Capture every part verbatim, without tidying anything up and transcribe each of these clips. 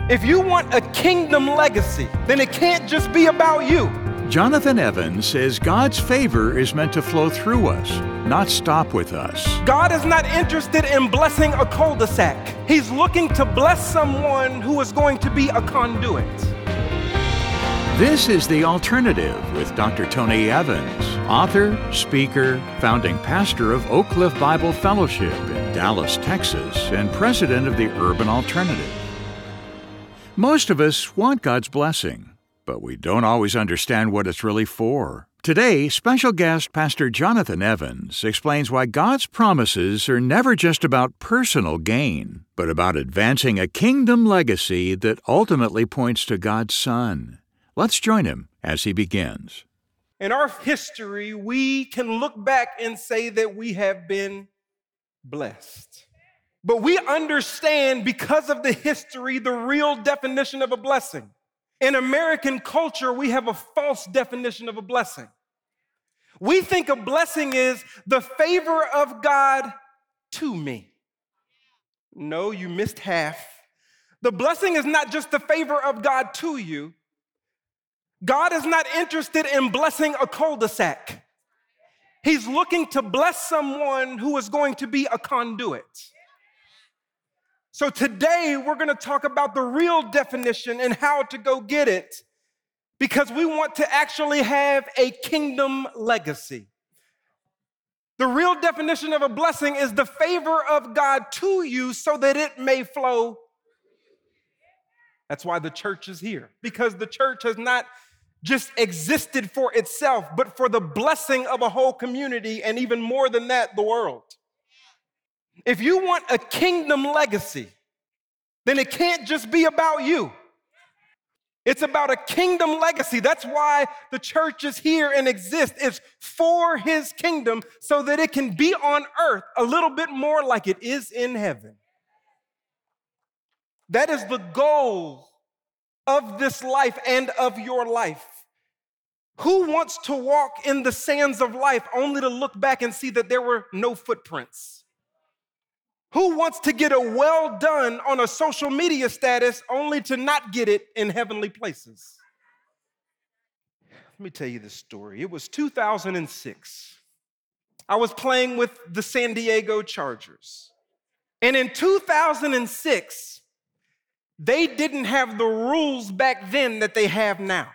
If you want a kingdom legacy, then it can't just be about you. Jonathan Evans says God's favor is meant to flow through us, not stop with us. God is not interested in blessing a cul-de-sac. He's looking to bless someone who is going to be a conduit. This is The Alternative with Doctor Tony Evans, author, speaker, founding pastor of Oak Cliff Bible Fellowship in Dallas, Texas, and president of the Urban Alternative. Most of us want God's blessing, but we don't always understand what it's really for. Today, special guest Pastor Jonathan Evans explains why God's promises are never just about personal gain, but about advancing a kingdom legacy that ultimately points to God's Son. Let's join him as he begins. In our history, we can look back and say that we have been blessed. But we understand, because of the history, the real definition of a blessing. In American culture, we have a false definition of a blessing. We think a blessing is the favor of God to me. No, you missed half. The blessing is not just the favor of God to you. God is not interested in blessing a cul-de-sac. He's looking to bless someone who is going to be a conduit. So today, we're going to talk about the real definition and how to go get it, because we want to actually have a kingdom legacy. The real definition of a blessing is the favor of God to you so that it may flow. That's why the church is here, because the church has not just existed for itself, but for the blessing of a whole community, and even more than that, the world. If you want a kingdom legacy, then it can't just be about you. It's about a kingdom legacy. That's why the church is here and exists. It's for his kingdom so that it can be on earth a little bit more like it is in heaven. That is the goal of this life and of your life. Who wants to walk in the sands of life only to look back and see that there were no footprints? Who wants to get a well done on a social media status only to not get it in heavenly places? Let me tell you this story. It was two thousand six. I was playing with the San Diego Chargers. And in two thousand six, they didn't have the rules back then that they have now.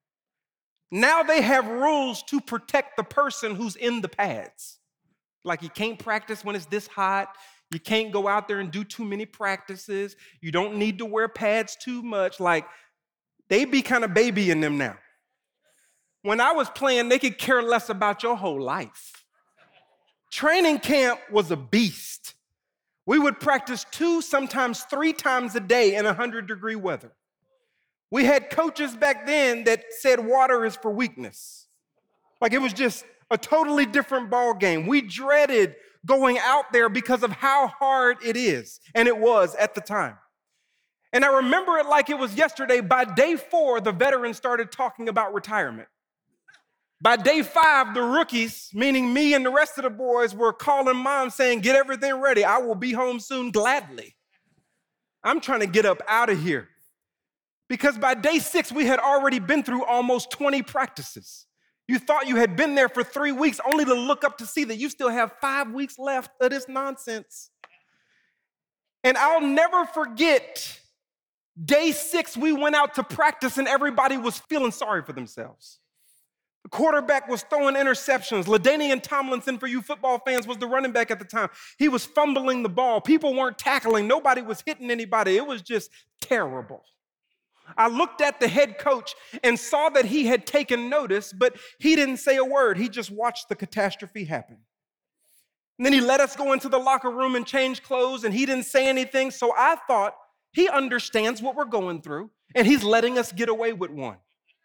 Now they have rules to protect the person who's in the pads. Like, you can't practice when it's this hot. You can't go out there and do too many practices. You don't need to wear pads too much. Like, they be kind of babying them now. When I was playing, they could care less about your whole life. Training camp was a beast. We would practice two, sometimes three times a day in one hundred degree weather. We had coaches back then that said water is for weakness. Like, it was just a totally different ball game. We dreaded going out there because of how hard it is, and it was at the time. And I remember it like it was yesterday. By day four, the veterans started talking about retirement. By day five, the rookies, meaning me and the rest of the boys, were calling mom saying, "Get everything ready. I will be home soon gladly." I'm trying to get up out of here. Because by day six, we had already been through almost twenty practices. You thought you had been there for three weeks only to look up to see that you still have five weeks left of this nonsense. And I'll never forget, day six, we went out to practice and everybody was feeling sorry for themselves. The quarterback was throwing interceptions. LaDainian Tomlinson, for you football fans, was the running back at the time. He was fumbling the ball. People weren't tackling. Nobody was hitting anybody. It was just terrible. I looked at the head coach and saw that he had taken notice, but he didn't say a word. He just watched the catastrophe happen. And then he let us go into the locker room and change clothes, and he didn't say anything. So I thought, he understands what we're going through, and he's letting us get away with one.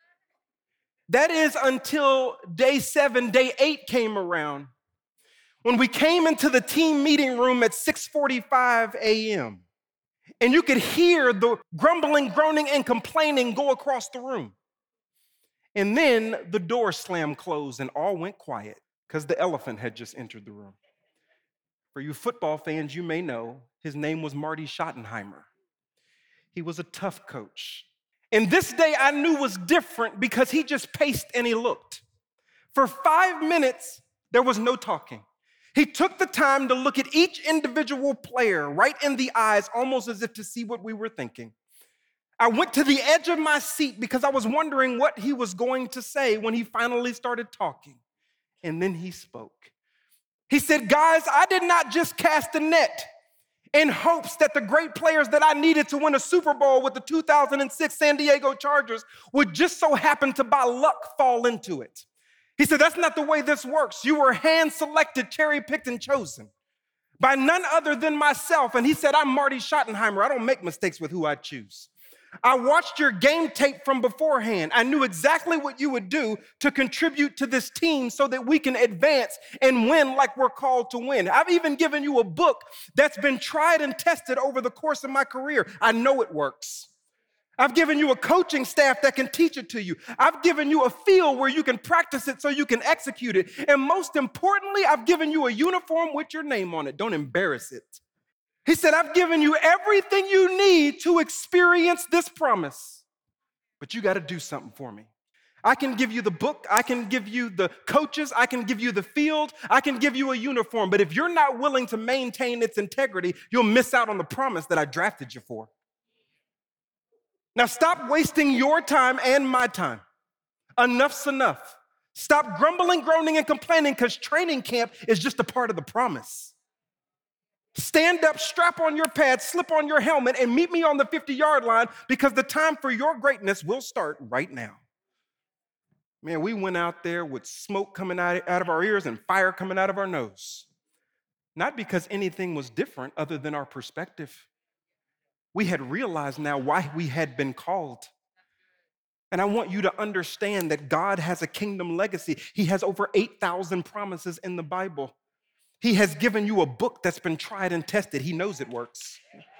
That is until day seven, day eight came around, when we came into the team meeting room at six forty-five a.m. And you could hear the grumbling, groaning, and complaining go across the room. And then the door slammed closed and all went quiet because the elephant had just entered the room. For you football fans, you may know his name was Marty Schottenheimer. He was a tough coach. And this day I knew was different because he just paced and he looked. For five minutes, there was no talking. He took the time to look at each individual player right in the eyes, almost as if to see what we were thinking. I went to the edge of my seat because I was wondering what he was going to say when he finally started talking. And then he spoke. He said, guys, I did not just cast a net in hopes that the great players that I needed to win a Super Bowl with the two thousand six San Diego Chargers would just so happen to, by luck, fall into it. He said, that's not the way this works. You were hand-selected, cherry-picked, and chosen by none other than myself. And he said, I'm Marty Schottenheimer. I don't make mistakes with who I choose. I watched your game tape from beforehand. I knew exactly what you would do to contribute to this team so that we can advance and win like we're called to win. I've even given you a book that's been tried and tested over the course of my career. I know it works. I've given you a coaching staff that can teach it to you. I've given you a field where you can practice it so you can execute it. And most importantly, I've given you a uniform with your name on it. Don't embarrass it. He said, I've given you everything you need to experience this promise, but you got to do something for me. I can give you the book. I can give you the coaches. I can give you the field. I can give you a uniform. But if you're not willing to maintain its integrity, you'll miss out on the promise that I drafted you for. Now, stop wasting your time and my time. Enough's enough. Stop grumbling, groaning, and complaining because training camp is just a part of the promise. Stand up, strap on your pads, slip on your helmet, and meet me on the fifty-yard line because the time for your greatness will start right now. Man, we went out there with smoke coming out of our ears and fire coming out of our nose. Not because anything was different other than our perspective. We had realized now why we had been called. And I want you to understand that God has a kingdom legacy. He has over eight thousand promises in the Bible. He has given you a book that's been tried and tested. He knows it works.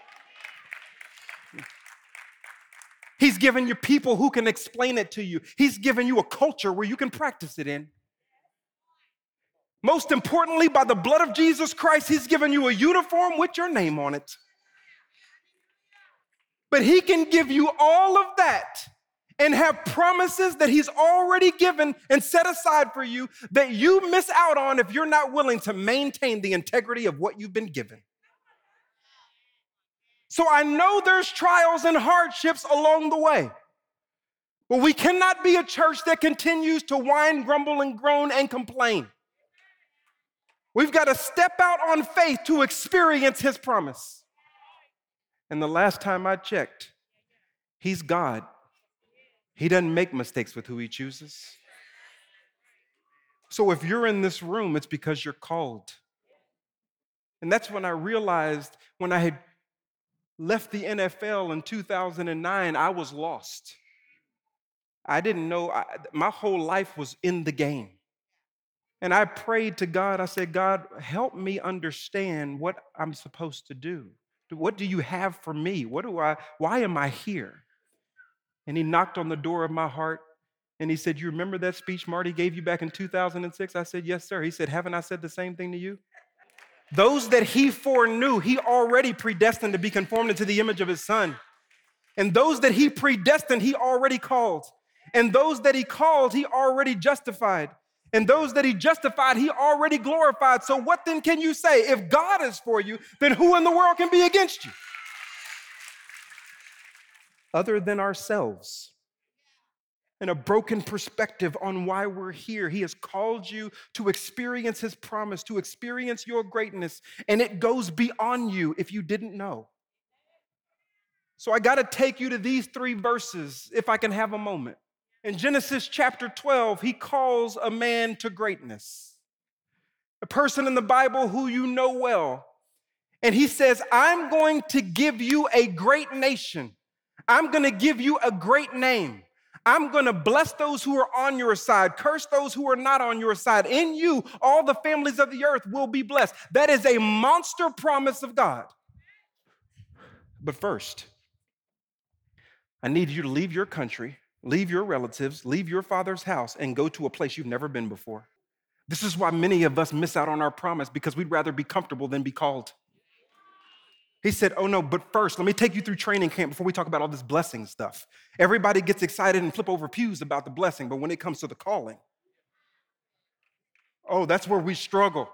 He's given you people who can explain it to you. He's given you a culture where you can practice it in. Most importantly, by the blood of Jesus Christ, he's given you a uniform with your name on it. But he can give you all of that and have promises that he's already given and set aside for you that you miss out on if you're not willing to maintain the integrity of what you've been given. So I know there's trials and hardships along the way, but we cannot be a church that continues to whine, grumble, and groan and complain. We've got to step out on faith to experience his promise. And the last time I checked, he's God. He doesn't make mistakes with who he chooses. So if you're in this room, it's because you're called. And that's when I realized when I had left the N F L in two thousand nine, I was lost. I didn't know, I, my whole life was in the game. And I prayed to God, I said, God, help me understand what I'm supposed to do. What do you have for me? What do I, why am I here? And he knocked on the door of my heart and he said, you remember that speech Marty gave you back in two thousand six? I said, yes, sir. He said, haven't I said the same thing to you? Those that he foreknew, he already predestined to be conformed into the image of his son. And those that he predestined, he already called. And those that he called, he already justified. And those that he justified, he already glorified. So what then can you say? If God is for you, then who in the world can be against you? Other than ourselves. And a broken perspective on why we're here. He has called you to experience his promise, to experience your greatness, and it goes beyond you if you didn't know. So I got to take you to these three verses if I can have a moment. In Genesis chapter twelve, he calls a man to greatness, a person in the Bible who you know well. And he says, I'm going to give you a great nation. I'm going to give you a great name. I'm going to bless those who are on your side, curse those who are not on your side. In you, all the families of the earth will be blessed. That is a monster promise of God. But first, I need you to leave your country, leave your relatives, leave your father's house, and go to a place you've never been before. This is why many of us miss out on our promise because we'd rather be comfortable than be called. He said, oh no, but first, let me take you through training camp before we talk about all this blessing stuff. Everybody gets excited and flip over pews about the blessing, but when it comes to the calling, oh, that's where we struggle.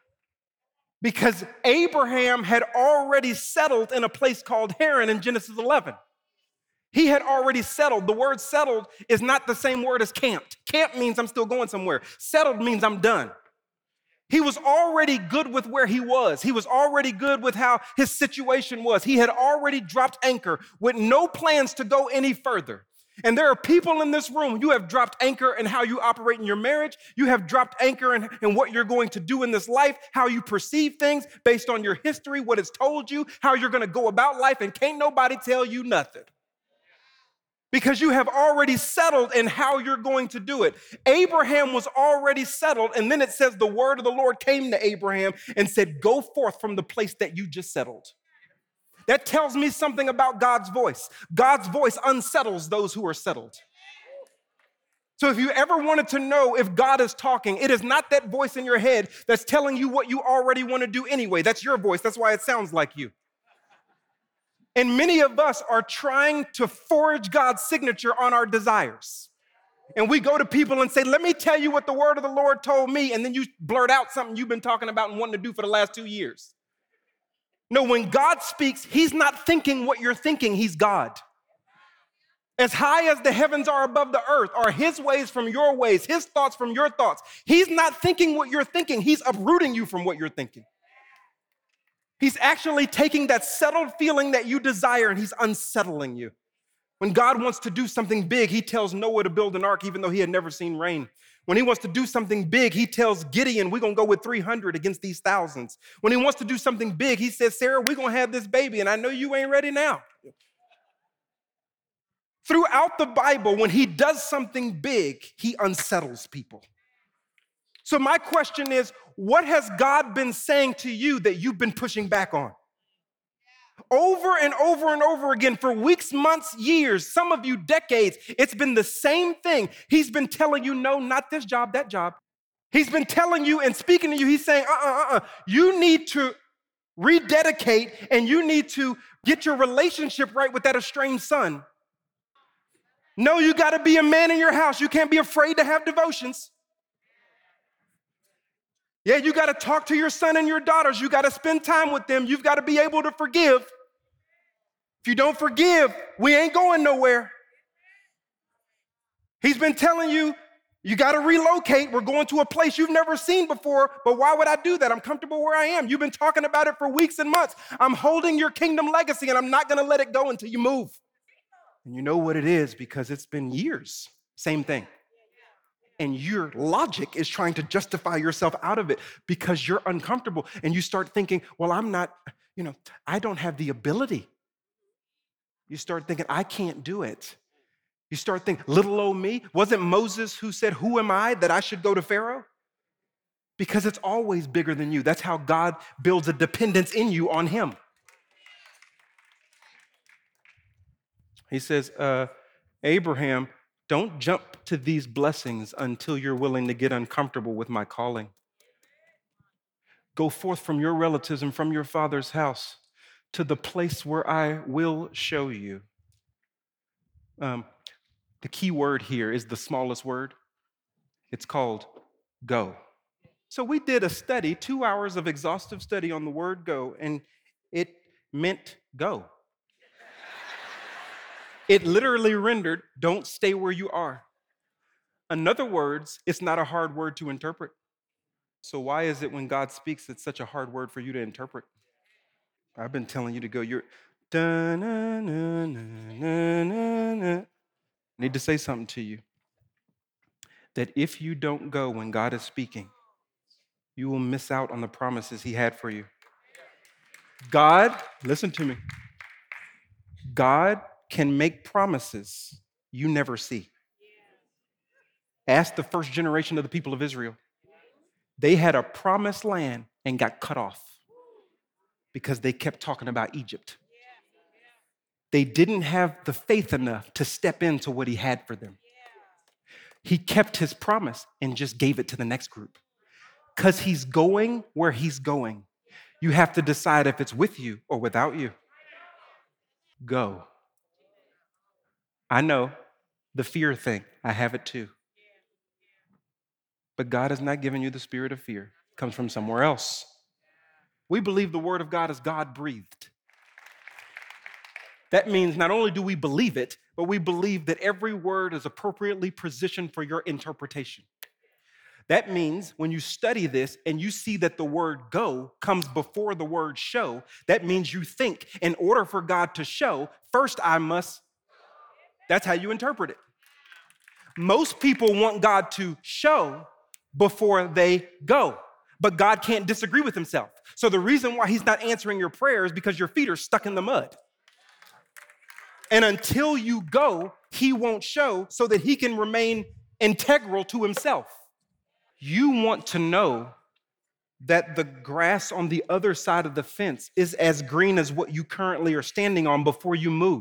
Because Abraham had already settled in a place called Haran in Genesis eleven. He had already settled. The word settled is not the same word as camped. Camp means I'm still going somewhere. Settled means I'm done. He was already good with where he was. He was already good with how his situation was. He had already dropped anchor with no plans to go any further. And there are people in this room, you have dropped anchor in how you operate in your marriage. You have dropped anchor in, in what you're going to do in this life, how you perceive things based on your history, what it's told you, how you're going to go about life, and can't nobody tell you nothing. Because you have already settled in how you're going to do it. Abraham was already settled, and then it says the word of the Lord came to Abraham and said, go forth from the place that you just settled. That tells me something about God's voice. God's voice unsettles those who are settled. So if you ever wanted to know if God is talking, it is not that voice in your head that's telling you what you already want to do anyway. That's your voice. That's why it sounds like you. And many of us are trying to forge God's signature on our desires. And we go to people and say, let me tell you what the word of the Lord told me. And then you blurt out something you've been talking about and wanting to do for the last two years. No, when God speaks, he's not thinking what you're thinking. He's God. As high as the heavens are above the earth are his ways from your ways, his thoughts from your thoughts. He's not thinking what you're thinking. He's uprooting you from what you're thinking. He's actually taking that settled feeling that you desire and he's unsettling you. When God wants to do something big, he tells Noah to build an ark even though he had never seen rain. When he wants to do something big, he tells Gideon, we're going to go with three hundred against these thousands. When he wants to do something big, he says, Sarah, we're going to have this baby and I know you ain't ready now. Throughout the Bible, when he does something big, he unsettles people. So my question is, what has God been saying to you that you've been pushing back on? Over and over and over again for weeks, months, years, some of you decades, it's been the same thing. He's been telling you, no, not this job, that job. He's been telling you and speaking to you, he's saying, uh-uh, uh-uh, you need to rededicate and you need to get your relationship right with that estranged son. No, you got to be a man in your house. You can't be afraid to have devotions. Yeah, you got to talk to your son and your daughters. You got to spend time with them. You've got to be able to forgive. If you don't forgive, we ain't going nowhere. He's been telling you, you got to relocate. We're going to a place you've never seen before, but why would I do that? I'm comfortable where I am. You've been talking about it for weeks and months. I'm holding your kingdom legacy, and I'm not going to let it go until you move. And you know what it is because it's been years. Same thing. And your logic is trying to justify yourself out of it because you're uncomfortable. And you start thinking, well, I'm not, you know, I don't have the ability. You start thinking, I can't do it. You start thinking, little old me. Wasn't Moses who said, who am I that I should go to Pharaoh? Because it's always bigger than you. That's how God builds a dependence in you on him. He says, uh, Abraham, don't jump to these blessings until you're willing to get uncomfortable with my calling. Go forth from your relatives and from your father's house to the place where I will show you. Um, the key word here is the smallest word. It's called go. So we did a study, two hours of exhaustive study on the word go, and it meant go. It literally rendered, don't stay where you are. In other words, it's not a hard word to interpret. So why is it when God speaks, it's such a hard word for you to interpret? I've been telling you to go, you're, da, na, na, na, na, na, na. I need to say something to you. That if you don't go when God is speaking, you will miss out on the promises he had for you. God, listen to me. God can make promises you never see. Ask the first generation of the people of Israel. They had a promised land and got cut off because they kept talking about Egypt. They didn't have the faith enough to step into what he had for them. He kept his promise and just gave it to the next group because he's going where he's going. You have to decide if it's with you or without you. Go. I know the fear thing. I have it too. But God has not given you the spirit of fear. It comes from somewhere else. We believe the word of God is God-breathed. That means not only do we believe it, but we believe that every word is appropriately positioned for your interpretation. That means when you study this and you see that the word go comes before the word show, that means you think in order for God to show, first I must. That's how you interpret it. Most people want God to show before they go, but God can't disagree with himself. So the reason why he's not answering your prayer is because your feet are stuck in the mud. And until you go, he won't show so that he can remain integral to himself. You want to know that the grass on the other side of the fence is as green as what you currently are standing on before you move.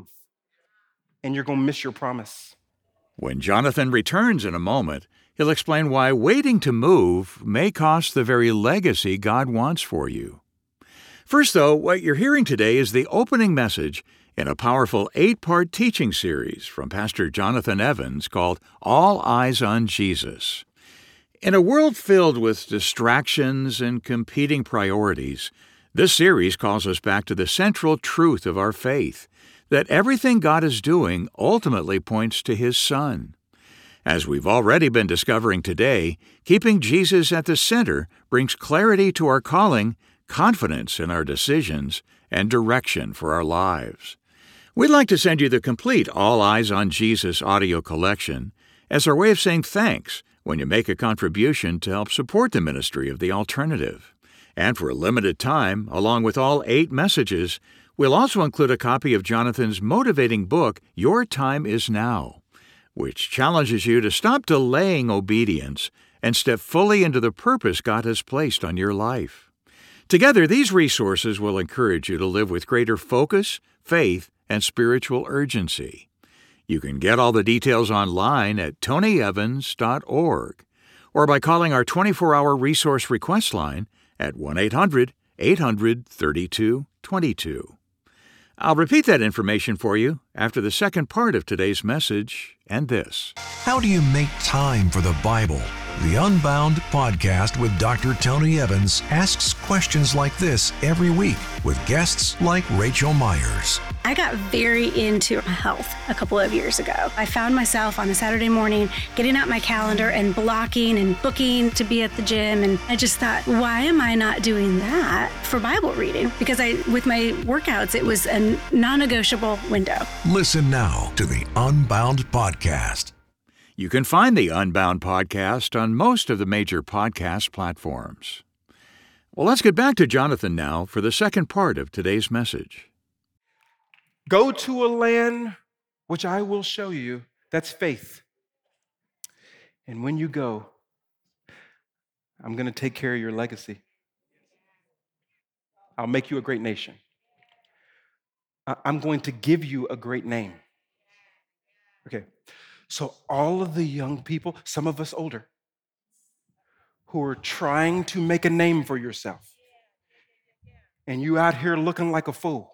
And you're going to miss your promise. When Jonathan returns in a moment, he'll explain why waiting to move may cost the very legacy God wants for you. First, though, what you're hearing today is the opening message in a powerful eight-part teaching series from Pastor Jonathan Evans called All Eyes on Jesus. In a world filled with distractions and competing priorities, this series calls us back to the central truth of our faith, that everything God is doing ultimately points to His Son. As we've already been discovering today, keeping Jesus at the center brings clarity to our calling, confidence in our decisions, and direction for our lives. We'd like to send you the complete All Eyes on Jesus audio collection as our way of saying thanks when you make a contribution to help support the ministry of The Alternative. And for a limited time, along with all eight messages, we'll also include a copy of Jonathan's motivating book, Your Time Is Now, which challenges you to stop delaying obedience and step fully into the purpose God has placed on your life. Together, these resources will encourage you to live with greater focus, faith, and spiritual urgency. You can get all the details online at tony evans dot org or by calling our twenty-four hour resource request line at one eight hundred eight hundred thirty-two twenty-two. I'll repeat that information for you after the second part of today's message and this. How do you make time for the Bible? The Unbound podcast with Doctor Tony Evans asks questions like this every week with guests like Rachel Myers. I got very into health a couple of years ago. I found myself on a Saturday morning getting out my calendar and blocking and booking to be at the gym. And I just thought, why am I not doing that for Bible reading? Because I, with my workouts, it was a non-negotiable window. Listen now to the Unbound podcast. You can find the Unbound podcast on most of the major podcast platforms. Well, let's get back to Jonathan now for the second part of today's message. Go to a land which I will show you. That's faith. And when you go, I'm going to take care of your legacy. I'll make you a great nation. I'm going to give you a great name. Okay. So all of the young people, some of us older, who are trying to make a name for yourself, and you out here looking like a fool,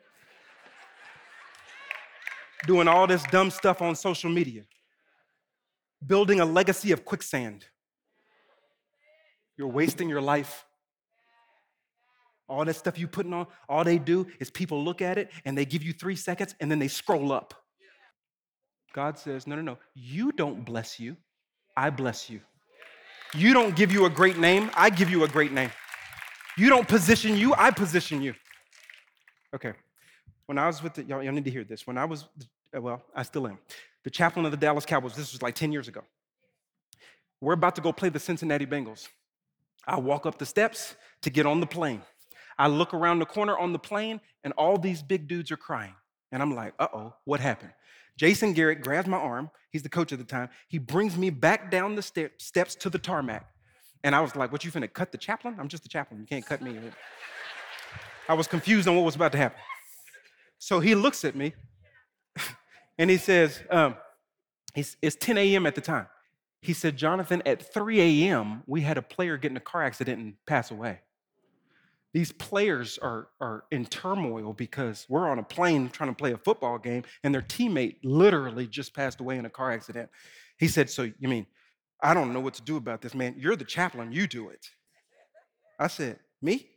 doing all this dumb stuff on social media, building a legacy of quicksand. You're wasting your life. All that stuff you putting on, all they do is people look at it and they give you three seconds and then they scroll up. God says, no, no, no, you don't bless you, I bless you. You don't give you a great name, I give you a great name. You don't position you, I position you. Okay, when I was with the, y'all, y'all need to hear this. When I was, well, I still am, the chaplain of the Dallas Cowboys, this was like ten years ago. We're about to go play the Cincinnati Bengals. I walk up the steps to get on the plane. I look around the corner on the plane and all these big dudes are crying. And I'm like, uh-oh, what happened? Jason Garrett grabs my arm. He's the coach at the time. He brings me back down the step, steps to the tarmac. And I was like, what, you finna cut the chaplain? I'm just the chaplain. You can't cut me. I was confused on what was about to happen. So he looks at me and he says, um, it's, it's ten a.m. at the time. He said, Jonathan, at three a.m., we had a player get in a car accident and pass away. These players are, are in turmoil because we're on a plane trying to play a football game, and their teammate literally just passed away in a car accident. He said, so you mean, I don't know what to do about this, man. You're the chaplain, you do it. I said, me?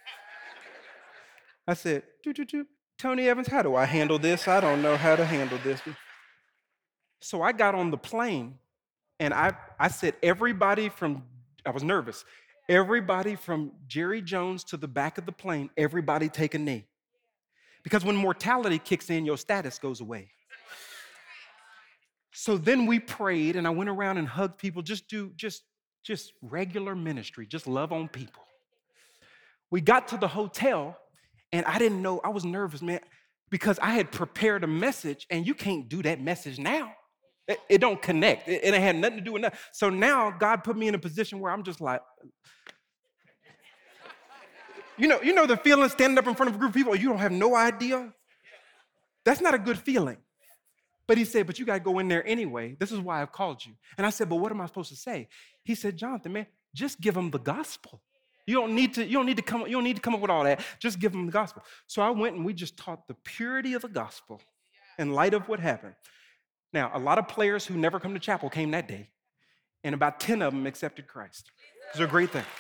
I said, doo, doo, doo. Tony Evans, how do I handle this? I don't know how to handle this. So I got on the plane, and I, I said, everybody from, I was nervous, everybody from Jerry Jones to the back of the plane, everybody take a knee. Because when mortality kicks in, your status goes away. So then we prayed, and I went around and hugged people, just do, just, just regular ministry, just love on people. We got to the hotel, and I didn't know, I was nervous, man, because I had prepared a message, and you can't do that message now. It, it don't connect. It, it had nothing to do with that. So now God put me in a position where I'm just like, you know, you know the feeling standing up in front of a group of people, you don't have no idea? That's not a good feeling. But he said, but you got to go in there anyway. This is why I've called you. And I said, but what am I supposed to say? He said, Jonathan, man, just give them the gospel. You don't need to, you don't need to come, you don't need to come up with all that. Just give them the gospel. So I went and we just taught the purity of the gospel in light of what happened. Now, a lot of players who never come to chapel came that day, and about ten of them accepted Christ. It's a great thing.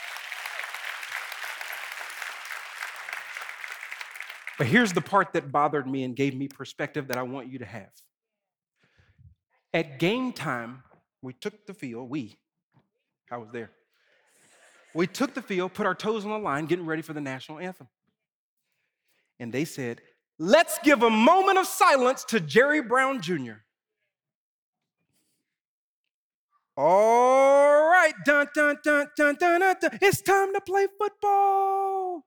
But here's the part that bothered me and gave me perspective that I want you to have. At game time, we took the field, we, I was there. We took the field, put our toes on the line, getting ready for the national anthem. And they said, let's give a moment of silence to Jerry Brown Junior All right, dun, dun, dun, dun, dun, dun, dun. It's time to play football.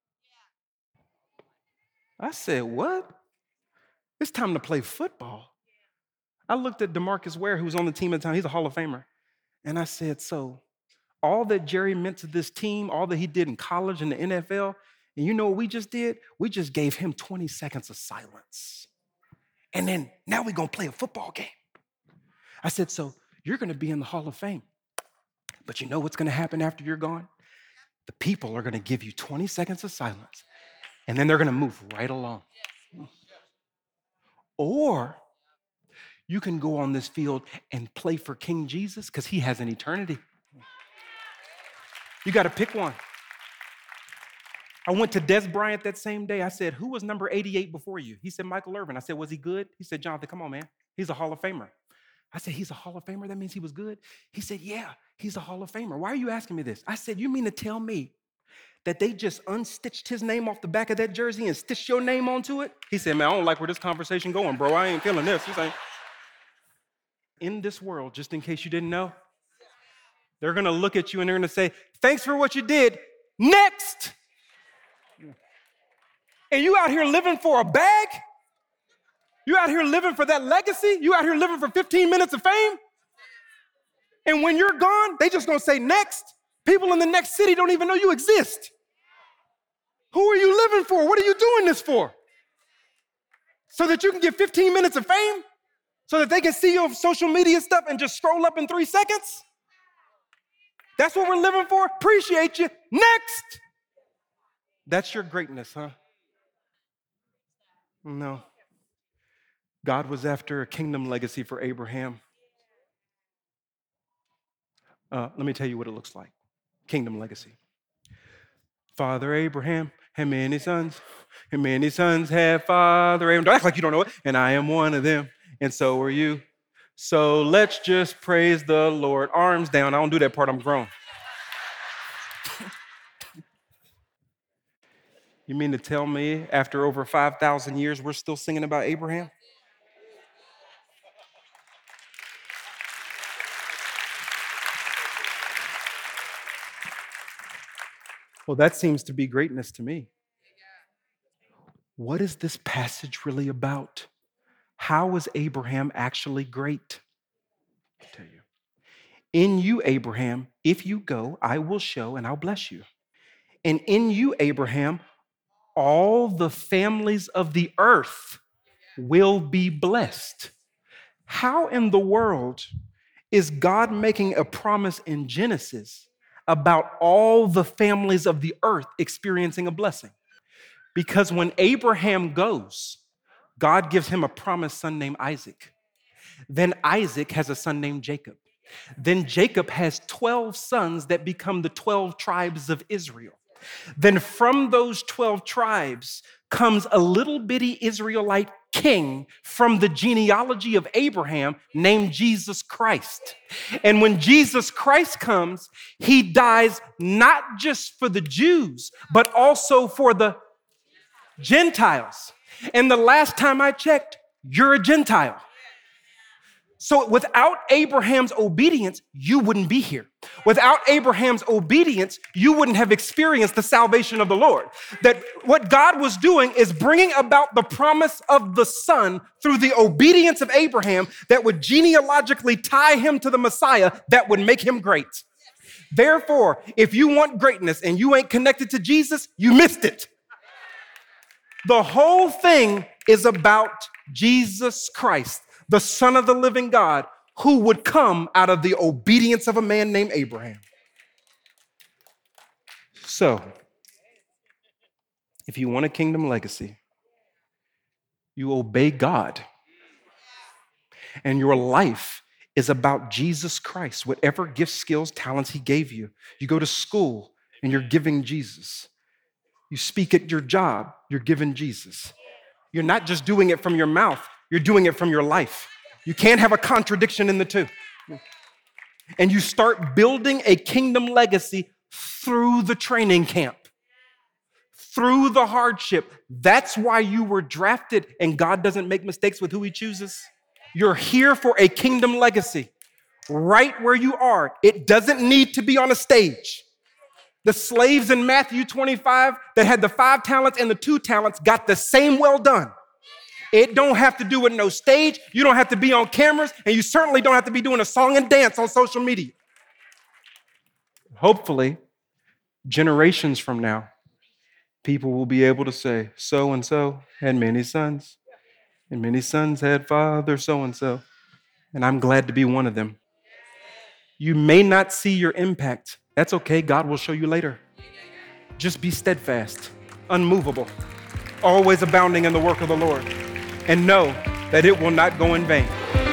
I said, what? It's time to play football. I looked at DeMarcus Ware, who was on the team at the time. He's a Hall of Famer. And I said, so all that Jerry meant to this team, all that he did in college and the N F L, and you know what we just did? We just gave him twenty seconds of silence. And then now we're going to play a football game. I said, so you're going to be in the Hall of Fame. But you know what's going to happen after you're gone? The people are going to give you twenty seconds of silence, and then they're going to move right along. Or you can go on this field and play for King Jesus because he has an eternity. You got to pick one. I went to Des Bryant that same day. I said, who was number eighty-eight before you? He said, Michael Irvin. I said, was he good? He said, Jonathan, come on, man. He's a Hall of Famer. I said, he's a Hall of Famer? That means he was good? He said, yeah, he's a Hall of Famer. Why are you asking me this? I said, you mean to tell me that they just unstitched his name off the back of that jersey and stitched your name onto it? He said, man, I don't like where this conversation going, bro. I ain't feeling this. He's like, in this world, just in case you didn't know, they're going to look at you and they're going to say, thanks for what you did. Next. And you out here living for a bag? You out here living for that legacy? You out here living for fifteen minutes of fame? And when you're gone, they just gonna say next. People in the next city don't even know you exist. Who are you living for? What are you doing this for? So that you can get fifteen minutes of fame? So that they can see your social media stuff and just scroll up in three seconds? That's what we're living for? Appreciate you. Next. That's your greatness, huh? No. God was after a kingdom legacy for Abraham. Uh, let me tell you what it looks like. Kingdom legacy. Father Abraham had many sons, and many sons had Father Abraham. Don't act like you don't know it. And I am one of them, and so are you. So let's just praise the Lord. Arms down. I don't do that part. I'm grown. You mean to tell me after over five thousand years, we're still singing about Abraham? Well, that seems to be greatness to me. What is this passage really about? How was Abraham actually great? I'll tell you. In you, Abraham, if you go, I will show and I'll bless you. And in you, Abraham, all the families of the earth will be blessed. How in the world is God making a promise in Genesis about all the families of the earth experiencing a blessing. Because when Abraham goes, God gives him a promised son named Isaac. Then Isaac has a son named Jacob. Then Jacob has twelve sons that become the twelve tribes of Israel. Then from those twelve tribes comes a little bitty Israelite king from the genealogy of Abraham named Jesus Christ. And when Jesus Christ comes, he dies not just for the Jews, but also for the Gentiles. And the last time I checked, you're a Gentile. So without Abraham's obedience, you wouldn't be here. Without Abraham's obedience, you wouldn't have experienced the salvation of the Lord. That what God was doing is bringing about the promise of the Son through the obedience of Abraham that would genealogically tie him to the Messiah that would make him great. Therefore, if you want greatness and you ain't connected to Jesus, you missed it. The whole thing is about Jesus Christ, the Son of the living God, who would come out of the obedience of a man named Abraham. So, if you want a kingdom legacy, you obey God. And your life is about Jesus Christ, whatever gifts, skills, talents he gave you. You go to school and you're giving Jesus. You speak at your job, you're giving Jesus. You're not just doing it from your mouth, you're doing it from your life. You can't have a contradiction in the two. And you start building a kingdom legacy through the training camp, through the hardship. That's why you were drafted, and God doesn't make mistakes with who he chooses. You're here for a kingdom legacy right where you are. It doesn't need to be on a stage. The slaves in Matthew twenty-five that had the five talents and the two talents got the same well done. It don't have to do with no stage. You don't have to be on cameras, and you certainly don't have to be doing a song and dance on social media. Hopefully, generations from now, people will be able to say, so-and-so had many sons, and many sons had father so-and-so, and I'm glad to be one of them. You may not see your impact. That's okay. God will show you later. Just be steadfast, unmovable, always abounding in the work of the Lord, and know that it will not go in vain.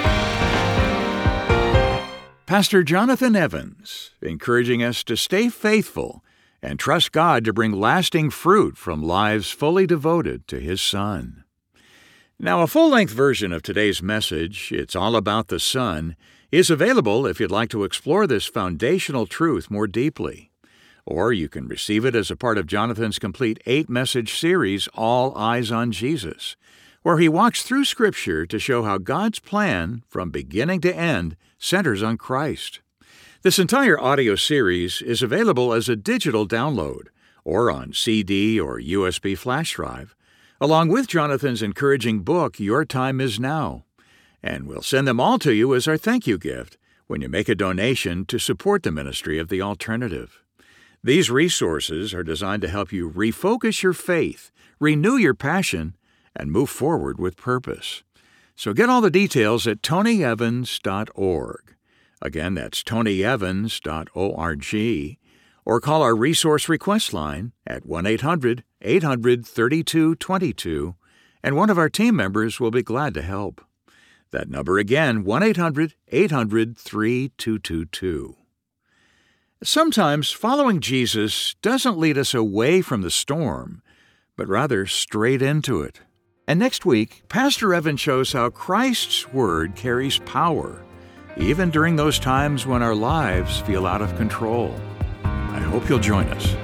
Pastor Jonathan Evans, encouraging us to stay faithful and trust God to bring lasting fruit from lives fully devoted to His Son. Now, a full-length version of today's message, It's All About the Son, is available if you'd like to explore this foundational truth more deeply. Or you can receive it as a part of Jonathan's complete eight-message series, All Eyes on Jesus, where he walks through Scripture to show how God's plan, from beginning to end, centers on Christ. This entire audio series is available as a digital download or on C D or U S B flash drive, along with Jonathan's encouraging book, Your Time Is Now. And we'll send them all to you as our thank you gift when you make a donation to support the ministry of The Alternative. These resources are designed to help you refocus your faith, renew your passion, and move forward with purpose. So get all the details at tony evans dot org. Again, that's tony evans dot org. Or call our resource request line at one eight hundred eight hundred thirty-two twenty-two, and one of our team members will be glad to help. That number again, one eight hundred eight hundred thirty-two twenty-two. Sometimes following Jesus doesn't lead us away from the storm, but rather straight into it. And next week, Pastor Evan shows how Christ's Word carries power, even during those times when our lives feel out of control. I hope you'll join us.